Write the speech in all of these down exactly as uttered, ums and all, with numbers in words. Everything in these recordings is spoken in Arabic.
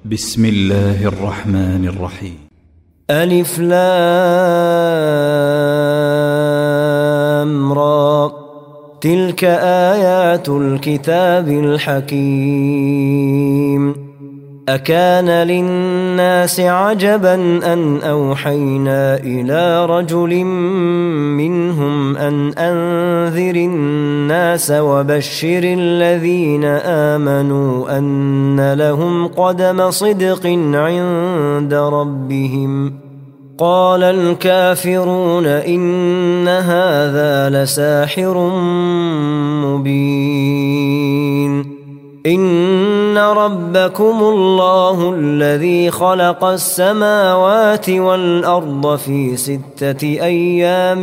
بسم الله الرحمن الرحيم. ألف لام را، تلك آيات الكتاب الحكيم. أكان للناس عجبا أن أوحينا إلى رجل منهم أن أنذر الناس وبشر الذين آمنوا أن لهم قدم صدق عند ربهم. قال الكافرون إن هذا لساحر مبين. إن ربكم الله الذي خلق السماوات والأرض في ستة أيام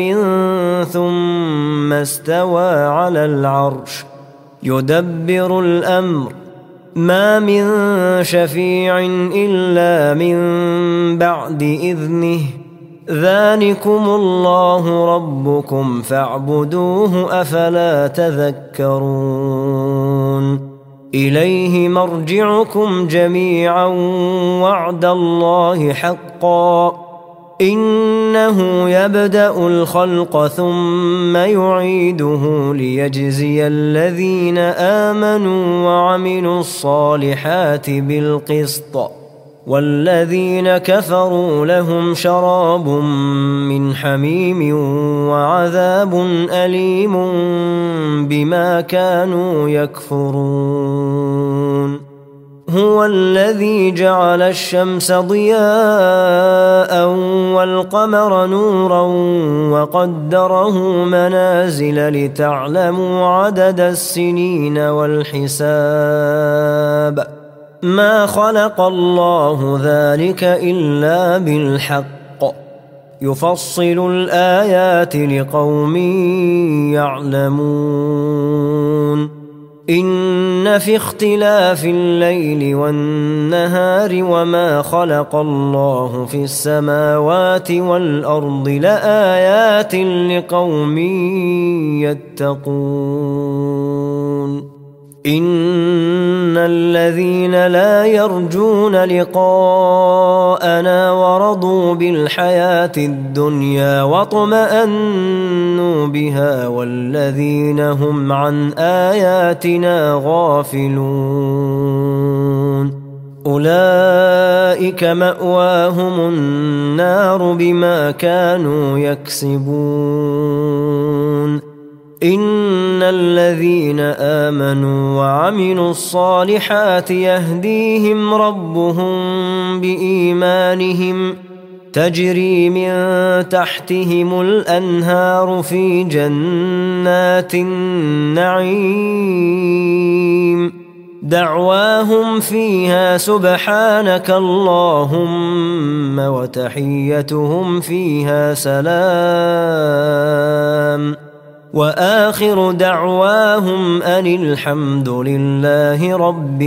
ثم استوى على العرش يدبر الأمر، ما من شفيع إلا من بعد إذنه، ذلكم الله ربكم فاعبدوه أفلا تذكرون. إليه مرجعكم جميعا وعد الله حقا، إنه يبدأ الخلق ثم يعيده ليجزي الذين آمنوا وعملوا الصالحات بالقسط، والذين كفروا لهم شراب من حميم وعذاب أليم بما كانوا يكفرون. هو الذي جعل الشمس ضياء والقمر نورا وقدره منازل لتعلموا عدد السنين والحساب، ما خلق الله ذلك إلا بالحق، يفصل الآيات لقوم يعلمون. إن في اختلاف الليل والنهار وما خلق الله في السماوات والأرض لآيات لقوم يتقون. إن الذين لا يرجون لقاءنا ورضوا بالحياة الدنيا واطمأنوا بها والذين هم عن آياتنا غافلون أولئك مأواهم النار بما كانوا يكسبون. إن الذين آمنوا وعملوا الصالحات يهديهم ربهم بإيمانهم، تجري من تحتهم الأنهار في جنات النعيم، دعواهم فيها سبحانك اللهم وتحيتهم فيها سلام، وآخر دعواهم أن الحمد لله رب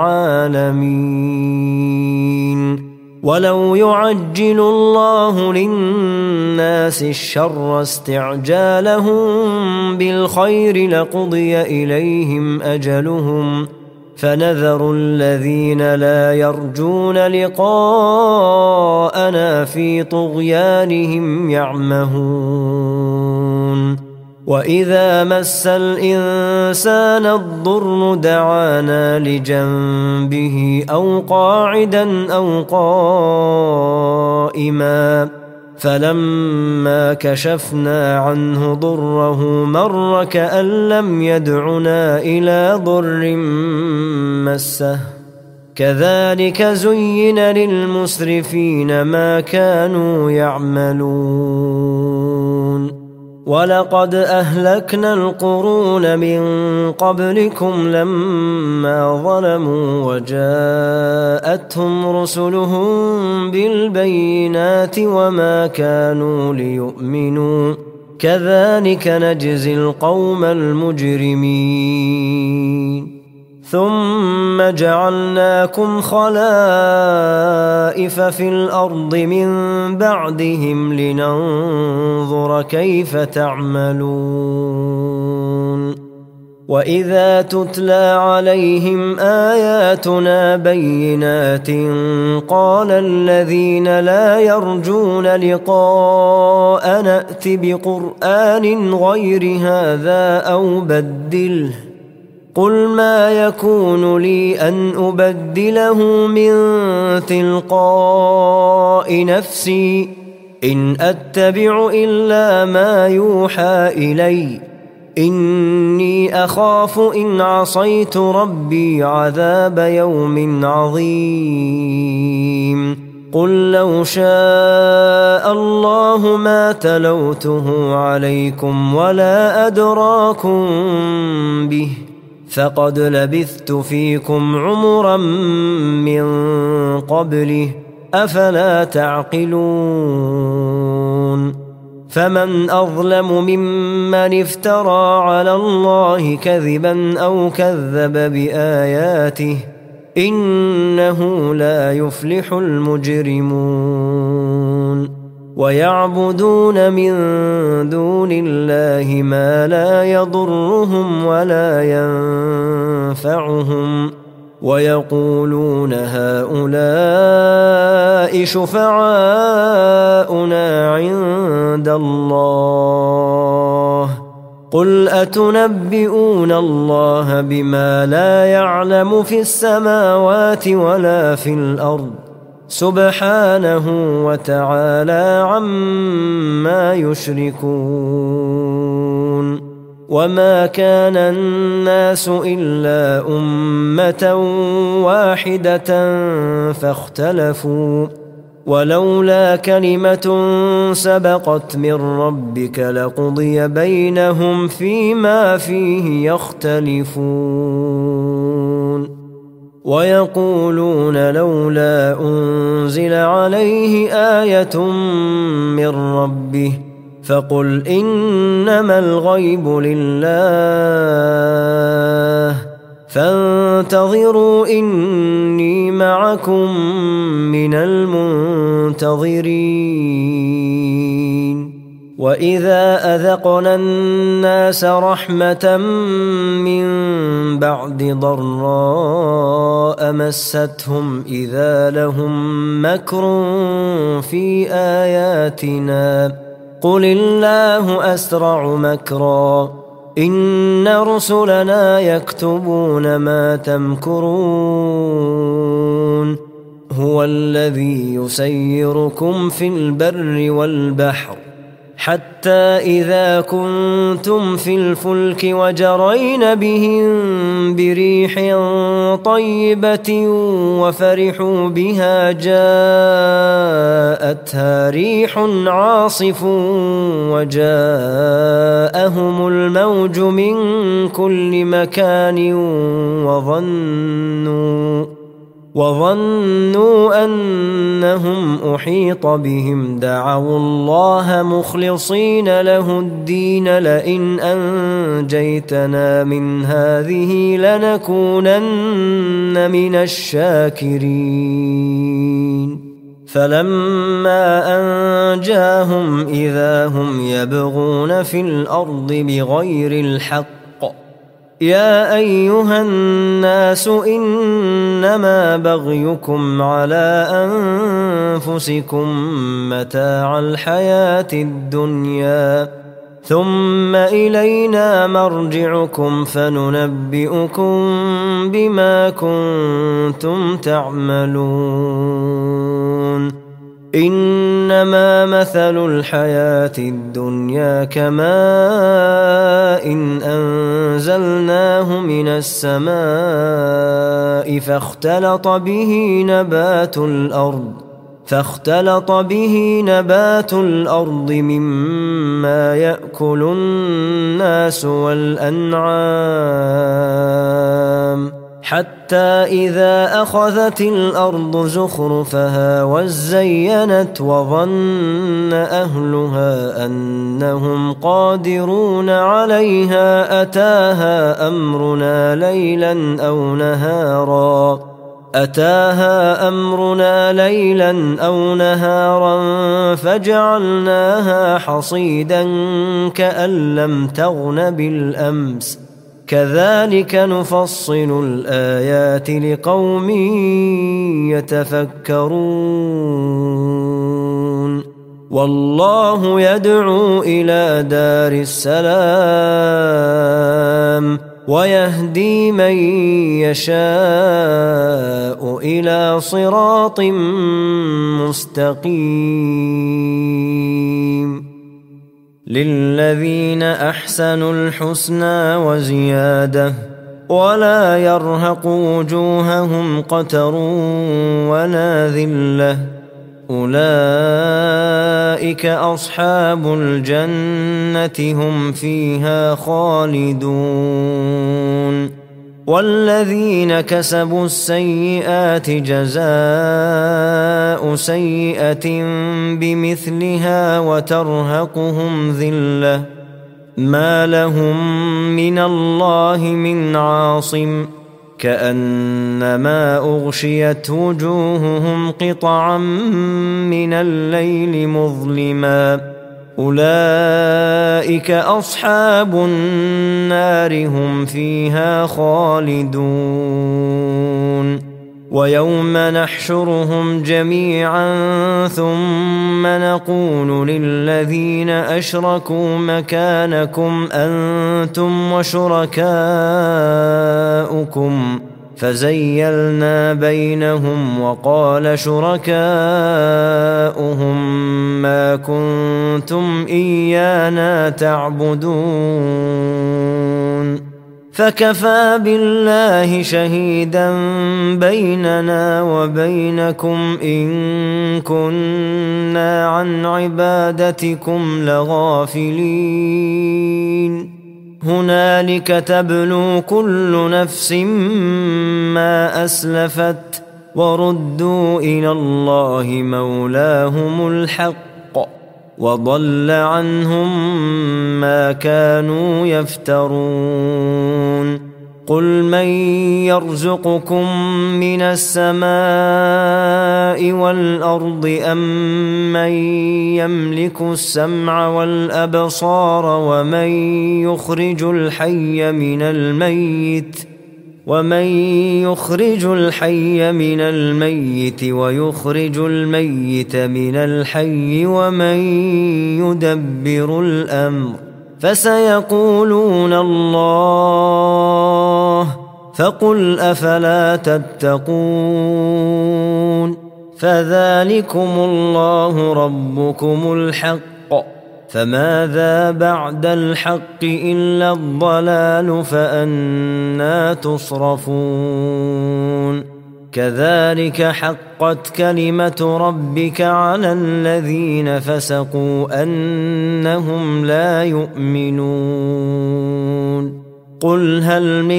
العالمين. ولو يعجل الله للناس الشر استعجالهم بالخير لقضي إليهم أجلهم، فنذر الذين لا يرجون لقاءنا في طغيانهم يعمهون. وإذا مس الإنسان الضر دعانا لجنبه أو قاعدا أو قائما، فلما كشفنا عنه ضره مر كأن لم يدعنا إلى ضر مسه، كذلك زين للمسرفين ما كانوا يعملون. ولقد أهلكنا القرون من قبلكم لما ظلموا وجاءتهم رسلهم بالبينات وما كانوا ليؤمنوا، كذلك نجزي القوم المجرمين. ثم جعلناكم خلائف في الأرض من بعدهم لننظر كيف تعملون. وإذا تتلى عليهم آياتنا بينات قال الذين لا يرجون لقاء نأت بقرآن غير هذا أو بدله قل ما يكون لي أن أبدله من تلقاء نفسي إن أتبع إلا ما يوحى إلي إني أخاف إن عصيت ربي عذاب يوم عظيم قل لو شاء الله ما تلوته عليكم ولا أدراكم به فقد لبثت فيكم عمرا من قبله أفلا تعقلون فمن أظلم ممن افترى على الله كذبا أو كذب بآياته إنه لا يفلح المجرمون ويعبدون من دون الله ما لا يضرهم ولا ينفعهم ويقولون هؤلاء شفعاؤنا عند الله قل أتنبئون الله بما لا يعلم في السماوات ولا في الأرض سبحانه وتعالى عما يشركون وما كان الناس إلا أمة واحدة فاختلفوا ولولا كلمة سبقت من ربك لقضي بينهم فيما فيه يختلفون ويقولون لولا أنزل عليه آية من ربه فقل إنما الغيب لله فانتظروا إني معكم من المنتظرين وإذا أذقنا الناس رحمة من بعد ضراء مستهم إذا لهم مكر في آياتنا قل الله أسرع مكرا إن رسلنا يكتبون ما تمكرون هو الذي يسيركم في البر والبحر حتى إذا كنتم في الفلك وجرين بهم بريح طيبة وفرحوا بها جاءتها ريح عاصف وجاءهم الموج من كل مكان وظنوا وظنوا أنهم أحيط بهم دعوا الله مخلصين له الدين لئن أنجيتنا من هذه لنكونن من الشاكرين فلما أنجاهم إذا هم يبغون في الأرض بغير الحق يا أيها الناس إنما بغيكم على أنفسكم متاع الحياة الدنيا ثم إلينا مرجعكم فننبئكم بما كنتم تعملون إنما مثل الحياة الدنيا كماء إن أنزلناه من السماء فاختلط به نبات الأرض فاختلط به نبات الأرض مما يأكل الناس والأنعام حتى إذا أخذت الأرض زخرفها وزينت وظن أهلها أنهم قادرون عليها أتاها أمرنا ليلا أو نهارا أتاها أمرنا ليلا أو نهارا فجعلناها حصيدا كأن لم تغن بالأمس كذلك نفصل الآيات لقوم يتفكرون والله يدعو إلى دار السلام ويهدي من يشاء إلى صراط مستقيم للذين أحسنوا الحسنى وزيادة ولا يرهق وجوههم قتر ولا ذلة أولئك أصحاب الجنة هم فيها خالدون والذين كسبوا السيئات جزاء سيئة بمثلها وترهقهم ذلة ما لهم من الله من عاصم كأنما أغشيت وجوههم قطعا من الليل مظلما أولئك أصحاب النار هم فيها خالدون ويوم نحشرهم جميعا ثم نقول للذين أشركوا مكانكم أنتم وشركاؤكم فزيلنا بينهم وقال شركاؤهم ما كنتم إيانا تعبدون فكفى بالله شهيدا بيننا وبينكم إن كنا عن عبادتكم لغافلين هنالك تبلو كل نفس ما أسلفت وردوا إلى الله مولاهم الحق وضل عنهم ما كانوا يفترون قل من يرزقكم من السماء والأرض أم من يملك السمع والأبصار ومن يخرج الحي من الميت ومن يخرج الحي من الميت ويخرج الميت من الحي ومن يدبر الأمر فسيقولون الله فقل أفلا تتقون فذلكم الله ربكم الحق فماذا بعد الحق إلا الضلال فأنى تصرفون كذلك حقت كلمة ربك على الذين فسقوا أنهم لا يؤمنون قل هل من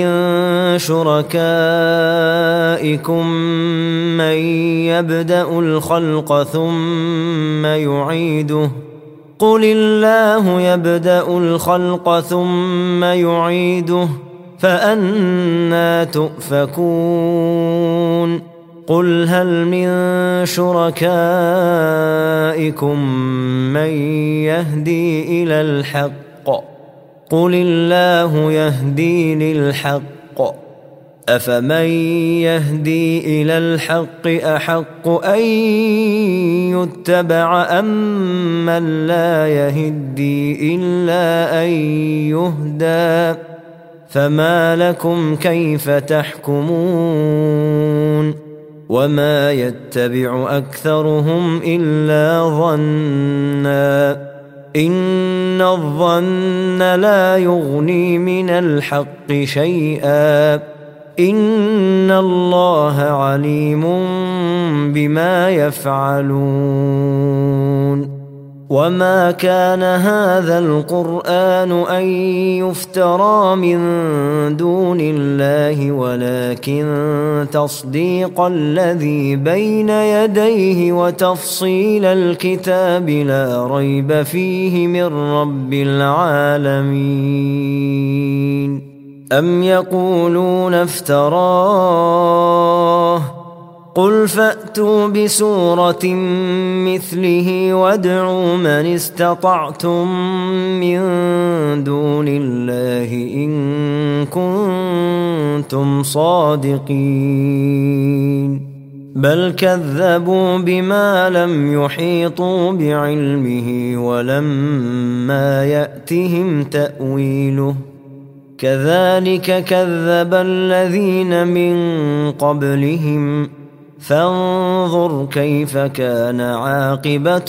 شركائكم من يبدأ الخلق ثم يعيده قل الله يبدأ الخلق ثم يعيده فأنى تؤفكون قل هل من شركائكم من يهدي إلى الحق قل الله يهدي للحق أفمن يهدي إلى الحق أحق أن يتبع أم من لا يهدي إلا أن يهدى فما لكم كيف تحكمون وما يتبع أكثرهم إلا ظنا إن الظن لا يغني من الحق شيئا إن الله عليم بما يفعلون وما كان هذا القرآن أن يفترى من دون الله ولكن تصديق الذي بين يديه وتفصيل الكتاب لا ريب فيه من رب العالمين أم يقولون افتراه قل فأتوا بسورة مثله وادعوا من استطعتم من دون الله إن كنتم صادقين بل كذبوا بما لم يحيطوا بعلمه ولما يأتهم تأويله كذلك كذب الذين من قبلهم فانظر كيف كان عاقبة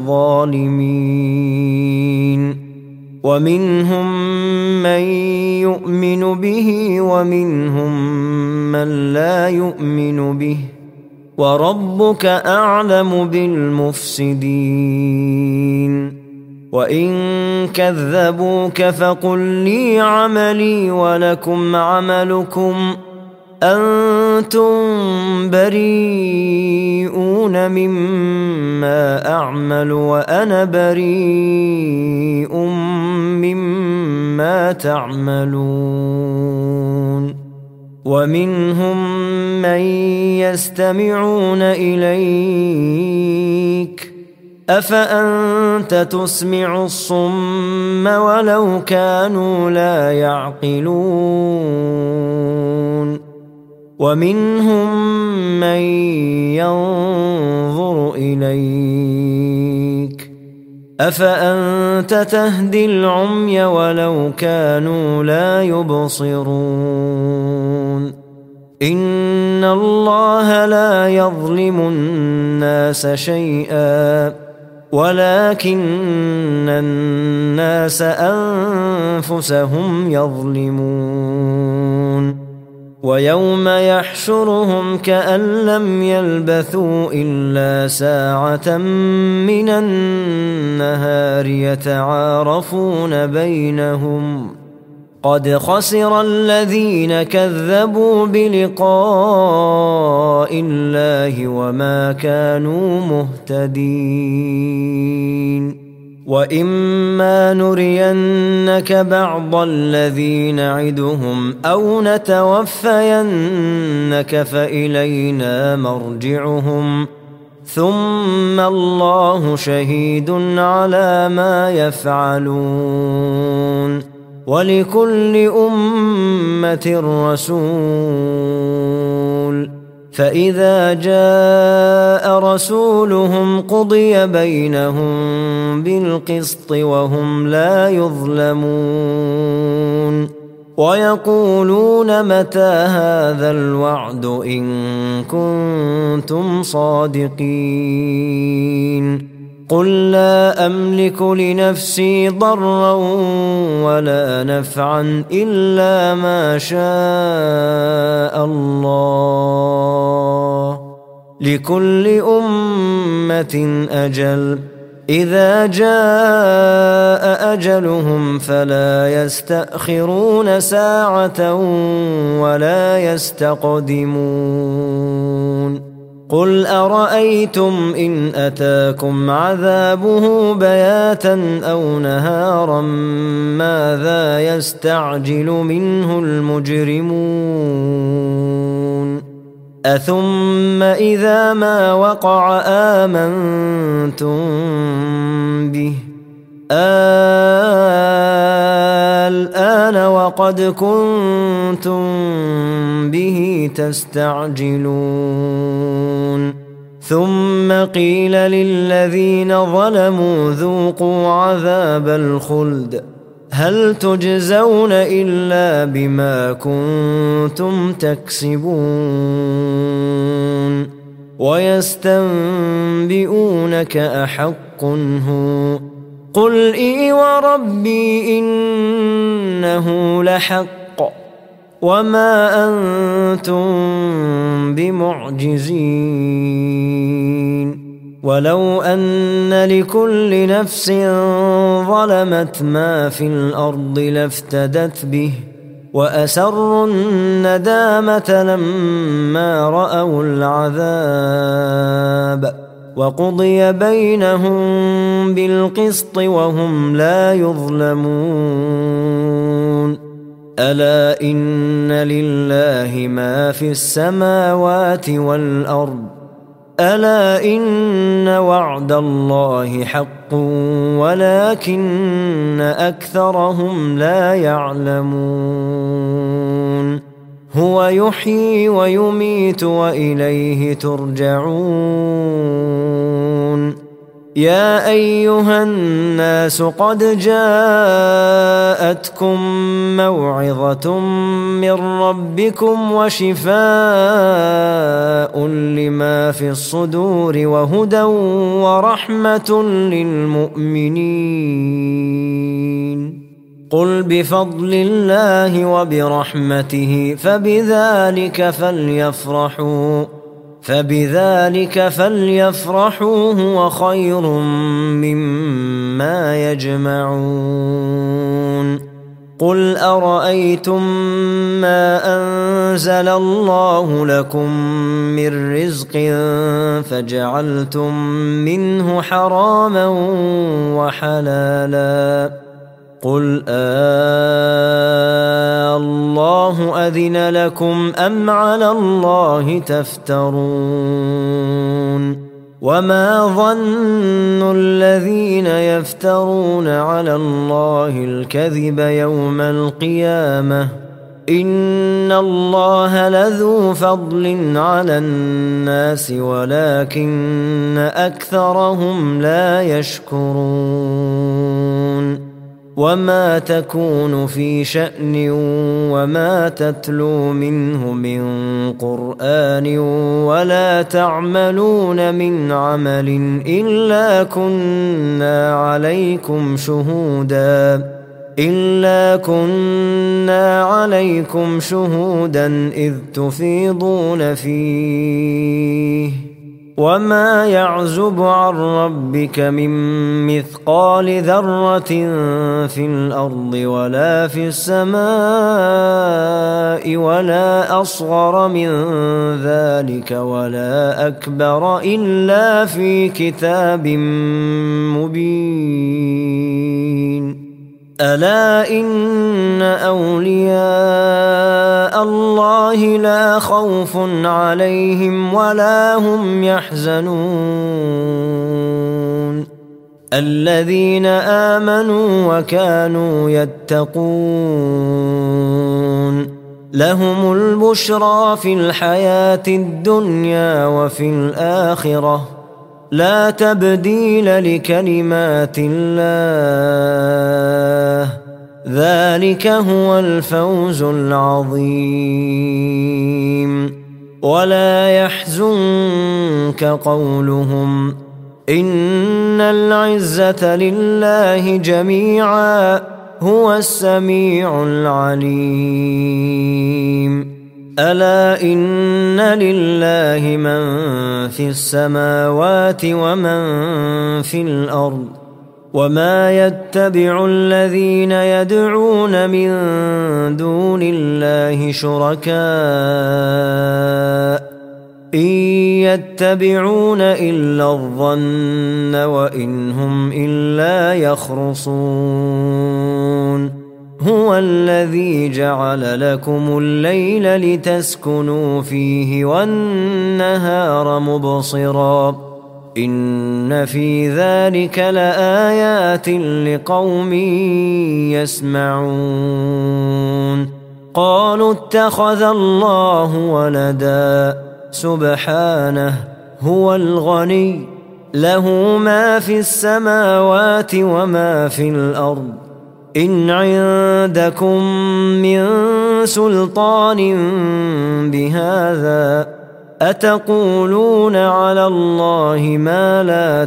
الظالمين ومنهم من يؤمن به ومنهم من لا يؤمن به وربك أعلم بالمفسدين وإن كذبوك فقل لي عملي ولكم عملكم أنتم بريئون مما أعمل وأنا بريء مما تعملون ومنهم من يستمعون إليك أفأنت تسمع الصم ولو كانوا لا يعقلون ومنهم من ينظر إليك أفأنت تهدي العمي ولو كانوا لا يبصرون إن الله لا يظلم الناس شيئا ولكن الناس أنفسهم يظلمون ويوم يحشرهم كأن لم يلبثوا إلا ساعة من النهار يتعارفون بينهم قد خسر الذين كذبوا بلقاء الله وما كانوا مهتدين وإما نرينك بعض الذي نعدهم أو نتوفينك فإلينا مرجعهم ثم الله شهيد على ما يفعلون ولكل أمة رسول فإذا جاء رسولهم قضي بينهم بالقسط وهم لا يظلمون ويقولون متى هذا الوعد إن كنتم صادقين قل لا أملك لنفسي ضرا ولا نفعا إلا ما شاء الله لكل أمة أجل إذا جاء أجلهم فلا يستأخرون ساعة ولا يستقدمون قل أرأيتم إن أتاكم عذابه بياتا أو نهارا ماذا يستعجل منه المجرمون أثم إذا ما وقع آمنتم به الآن وقد كنتم به تستعجلون ثم قيل للذين ظلموا ذوقوا عذاب الخلد هل تجزون إلا بما كنتم تكسبون ويستنبئونك أحق هو قل إي وربي إنه لحق وما أنتم بمعجزين ولو أن لكل نفس ظلمت ما في الأرض لافتدت به وأسروا الندامة لما رأوا العذاب وقضي بينهم بالقسط وهم لا يظلمون ألا إن لله ما في السماوات والأرض ألا إن وعد الله حق ولكن أكثرهم لا يعلمون هو يحيي ويميت وإليه ترجعون يا أيها الناس قد جاءتكم موعظة من ربكم وشفاء لما في الصدور وهدى ورحمة للمؤمنين قل بفضل الله وبرحمته فبذلك فليفرحوا فبذلك فليفرحوا هو خير مما يجمعون قل أرأيتم ما أنزل الله لكم من رزق فجعلتم منه حراما وحلالا قل آه الله أذن لكم أم على الله تفترون وما ظن الذين يفترون على الله الكذب يوم القيامة إن الله لذو فضل على الناس ولكن أكثرهم لا يشكرون وما تكون في شأن وما تتلو منه من قرآن ولا تعملون من عمل إلا كنا عليكم شهودا إلا كنا عليكم شهودا إذ تفيضون فيه وما يعزب عن ربك من مثقال ذرة في الأرض ولا في السماء ولا أصغر من ذلك ولا أكبر إلا في كتاب مبين ألا إن أولياء الله لا خوف عليهم ولا هم يحزنون الذين آمنوا وكانوا يتقون لهم البشرى في الحياة الدنيا وفي الآخرة لا تبديل لكلمات الله ذلك هو الفوز العظيم ولا يحزنك قولهم إن العزة لله جميعا هو السميع العليم ألا إن لله من في السماوات ومن في الأرض وما يتبع الذين يدعون من دون الله شركاء إن يتبعون إلا الظن وإن هم إلا يخرصون هو الذي جعل لكم الليل لتسكنوا فيه والنهار مبصرا إن في ذلك لآيات لقوم يسمعون قالوا اتخذ الله ولدا سبحانه هو الغني له ما في السماوات وما في الأرض إن عندكم من سلطان بهذا أتقولون على الله ما لا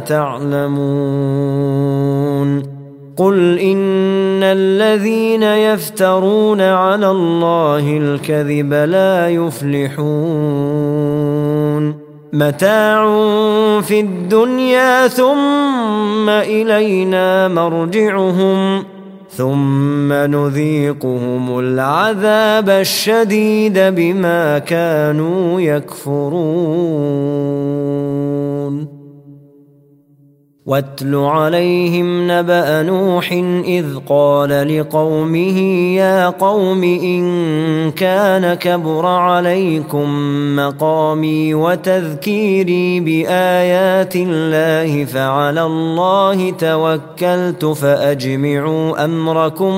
تعلمون قل إن الذين يفترون على الله الكذب لا يفلحون متاع في الدنيا ثم إلينا مرجعهم ثم نذيقهم العذاب الشديد بما كانوا يكفرون واتل عليهم نبأ نوح إذ قال لقومه يا قوم إن كان كبر عليكم مقامي وتذكيري بآيات الله فعلى الله توكلت فأجمعوا أمركم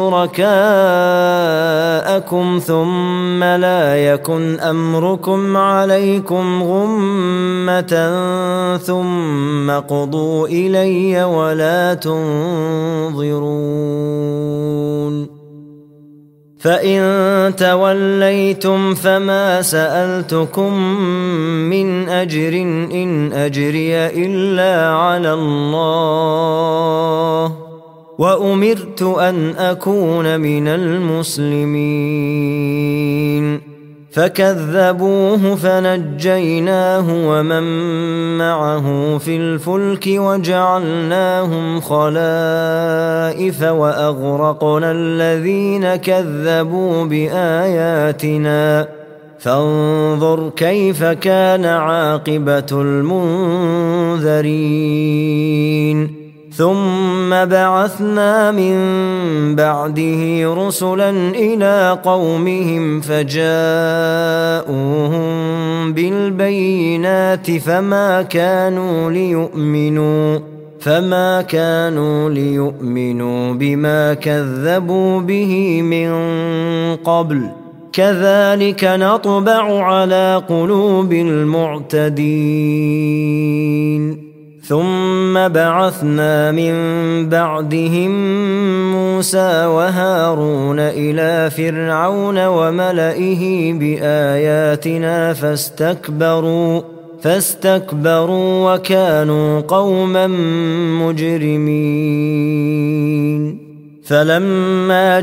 وشركاءكم ثم لا يكن أمركم عليكم غمة ثم قضوا إلي ولا تنظرون فإن توليتم فما سألتكم من أجر إن أجري إلا على الله وأمرت أن أكون من المسلمين فكذبوه فنجيناه ومن معه في الفلك وجعلناهم خلائف وأغرقنا الذين كذبوا بآياتنا فانظر كيف كان عاقبة المنذرين ثم بعثنا من بعده رسلا إلى قومهم فجاءوهم بالبينات فما كانوا ليؤمنوا فما كانوا ليؤمنوا بما كذبوا به من قبل كذلك نطبع على قلوب المعتدين ثم بعثنا من بعدهم موسى وهارون إلى فرعون وملئه بآياتنا فاستكبروا فاستكبروا وكانوا قوما مجرمين فلما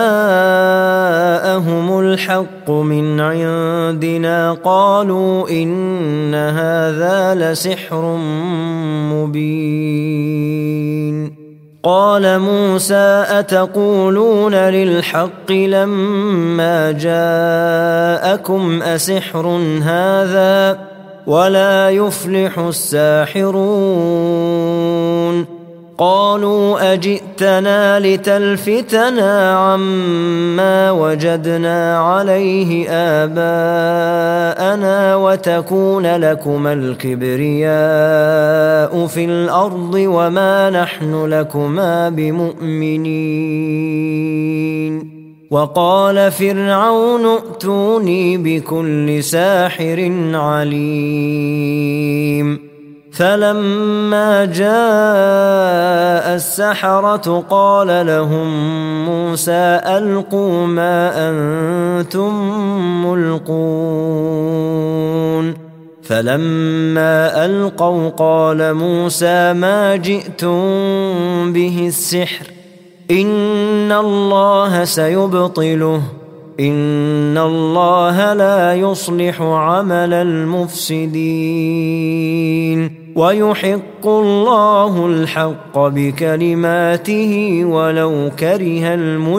جاءهم الحق من عندنا قالوا إن هذا لسحر مبين قال موسى أتقولون للحق لما جاءكم أسحر هذا ولا يفلح الساحرون قالوا أجئتنا لتلفتنا عما وجدنا عليه آباءنا وتكون لكما الكبرياء في الأرض وما نحن لكما بمؤمنين وقال فرعون ائتوني بكل ساحر عليم فلما جاء السحرة قال لهم موسى ألقوا ما أنتم ملقون فلما ألقوا قال موسى ما جئتم به السحر إن الله سيبطله إن الله لا يصلح عمل المفسدين ويحق الله الحق بكلماته ولو كره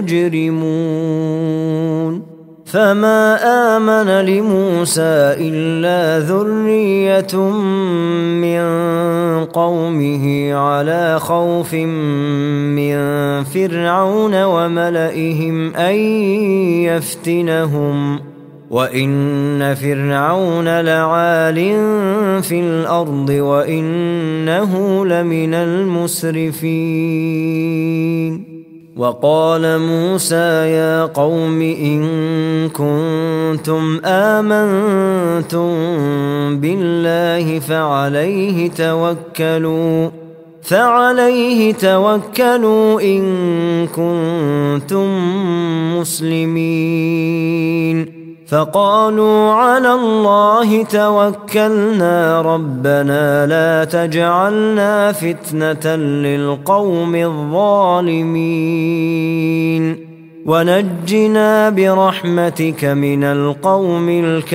المجرمون فما آمن لموسى إلا ذرية من قومه على خوف من فرعون وملئهم أن يفتنهم وإن فرعون لعال في الأرض وإنه لمن المسرفين وقال موسى يا قوم إن كنتم آمنتم بالله فعليه توكلوا فعليه توكلوا إن كنتم مسلمين فقالوا على الله توكلنا ربنا لا تجعلنا فتنة للقوم الظالمين ونجنا برحمتك من القوم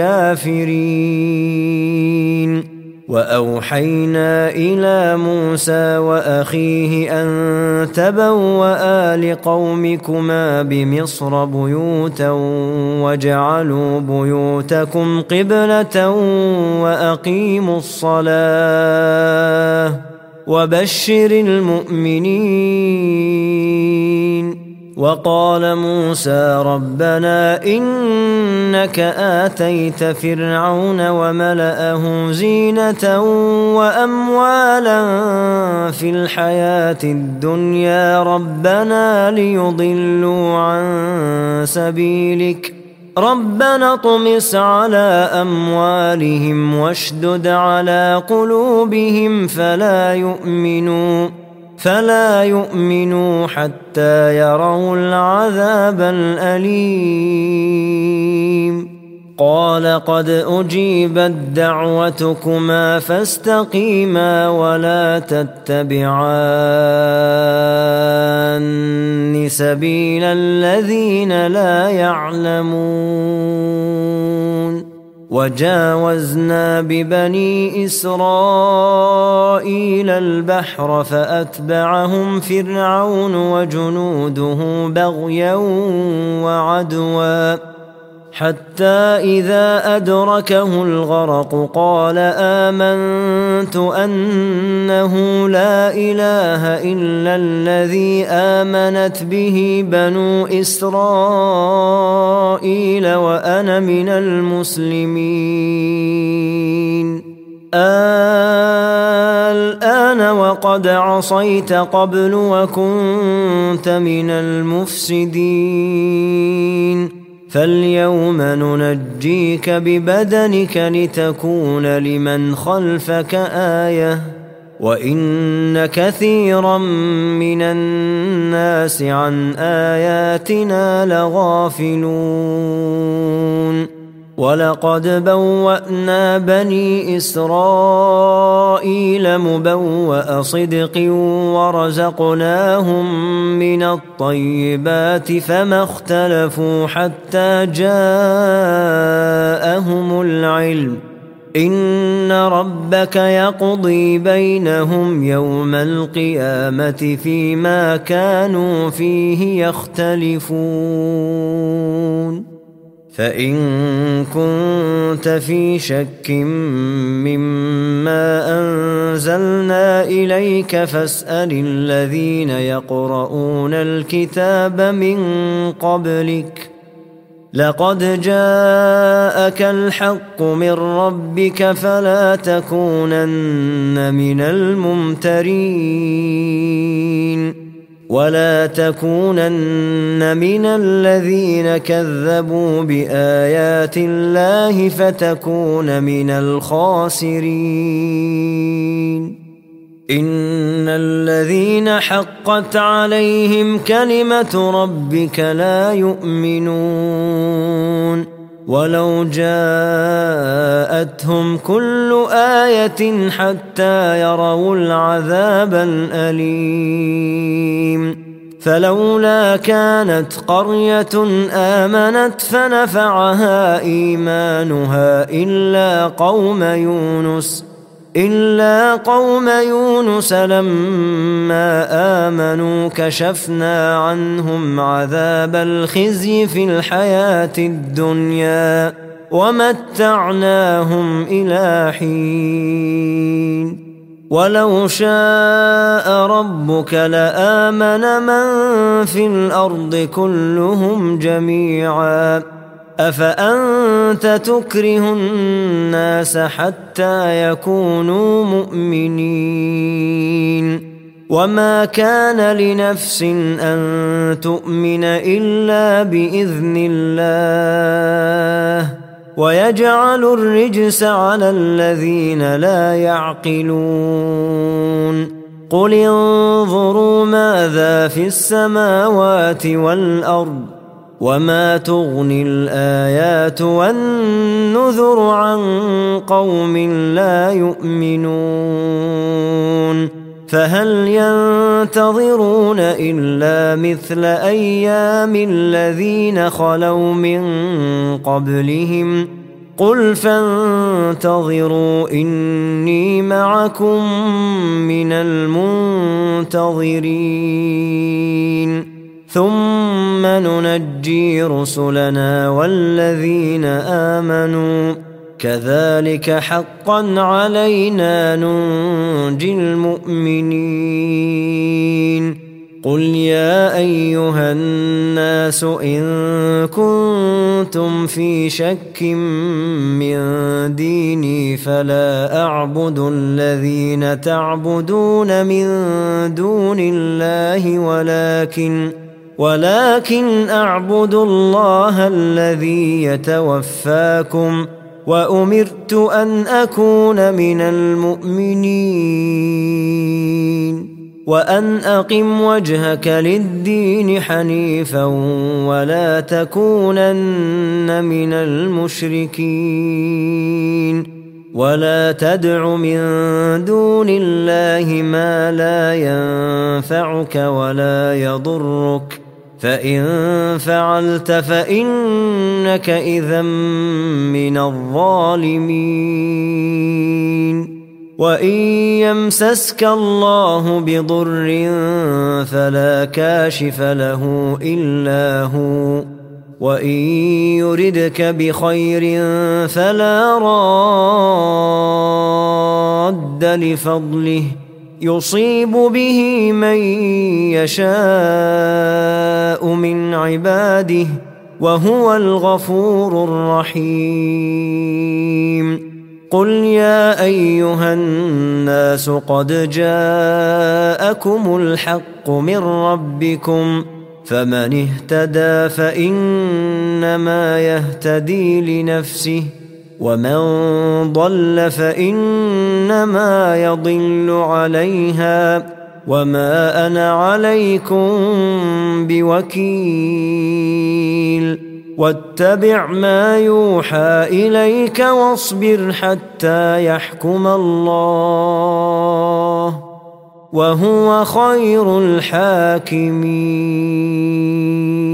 الكافرين وأوحينا إلى موسى وأخيه أن تبوأ لقومكما بمصر بيوتا وجعلوا بيوتكم قبلة وأقيموا الصلاة وبشر المؤمنين. وقال موسى ربنا إنك آتيت فرعون وملأه زينة وأموالا في الحياة الدنيا ربنا ليضلوا عن سبيلك ربنا اطمس على أموالهم واشدد على قلوبهم فلا يؤمنوا فلا يؤمنوا حتى يروا العذاب الأليم. قال قد أجيبت دعوتكما فاستقيما ولا تتبعان سبيل الذين لا يعلمون. وجاوزنا ببني إسرائيل البحر فأتبعهم فرعون وجنوده بغيا وعدوا حتى إذا أدركه الغرق قال آمنت أنه لا إله إلا الذي آمنت به بنو إسرائيل وأنا من المسلمين. الآن وقد عصيت قبل وكنت من المفسدين فاليوم ننجيك ببدنك لتكون لمن خلفك آية وإن كثيرا من الناس عن آياتنا لغافلون. ولقد بوأنا بني إسرائيل مبوأ صدق ورزقناهم من الطيبات فما اختلفوا حتى جاءهم العلم إن ربك يقضي بينهم يوم القيامة فيما كانوا فيه يختلفون. فإن كنت في شك مما أنزلنا إليك فاسأل الذين يقرؤون الكتاب من قبلك لقد جاءك الحق من ربك فلا تكونن من الممترين ولا تكونن من الذين كذبوا بآيات الله فتكون من الخاسرين. إن الذين حقت عليهم كلمة ربك لا يؤمنون ولو جاءتهم كل آية حتى يروا العذاب الأليم. فلولا كانت قرية آمنت فنفعها إيمانها إلا قوم يونس إلا قوم يونس لما آمنوا كشفنا عنهم عذاب الخزي في الحياة الدنيا ومتعناهم إلى حين. ولو شاء ربك لآمن من في الأرض كلهم جميعا أفأنت تكره الناس حتى يكونوا مؤمنين وما كان لنفس أن تؤمن إلا بإذن الله ويجعل الرجس على الذين لا يعقلون. قل انظروا ماذا في السماوات والأرض وما تغني الآيات والنذر عن قوم لا يؤمنون. فهل ينتظرون إلا مثل أيام الذين خلوا من قبلهم قل فانتظروا إني معكم من المنتظرين ثم ننجي رسلنا والذين آمنوا كذلك حقا علينا ننجي المؤمنين. قل يا أيها الناس إن كنتم في شك من ديني فلا أعبد الذين تعبدون من دون الله ولكن ولكن أعبد الله الذي يتوفاكم وأمرت أن أكون من المؤمنين وأن أقم وجهك للدين حنيفا ولا تكونن من المشركين ولا تدع من دون الله ما لا ينفعك ولا يضرك فإن فعلت فإنك إذا من الظالمين. وإن يمسسك الله بضر فلا كاشف له إلا هو وإن يردك بخير فلا راد لفضله يصيب به من يشاء من عباده وهو الغفور الرحيم. قل يا أيها الناس قد جاءكم الحق من ربكم فمن اهتدى فإنما يهتدي لنفسه ومن ضل فإنما يضل عليها وما أنا عليكم بوكيل. واتبع ما يوحى إليك واصبر حتى يحكم الله وهو خير الحاكمين.